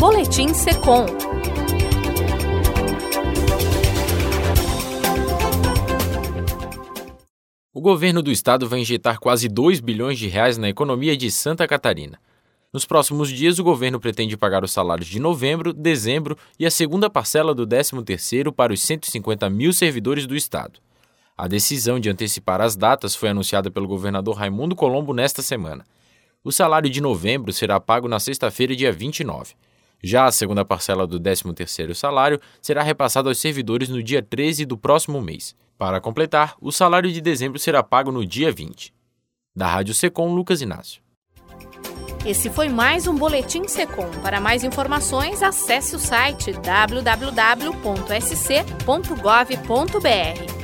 Boletim Secom. O governo do estado vai injetar quase R$2 bilhões na economia de Santa Catarina. Nos próximos dias, o governo pretende pagar os salários de novembro, dezembro e a segunda parcela do 13º para os 150 mil servidores do estado. A decisão de antecipar as datas foi anunciada pelo governador Raimundo Colombo nesta semana. O salário de novembro será pago na sexta-feira, dia 29. Já a segunda parcela do 13º salário será repassada aos servidores no dia 13 do próximo mês. Para completar, o salário de dezembro será pago no dia 20. Da Rádio Secom, Lucas Inácio. Esse foi mais um Boletim Secom. Para mais informações, acesse o site www.sc.gov.br.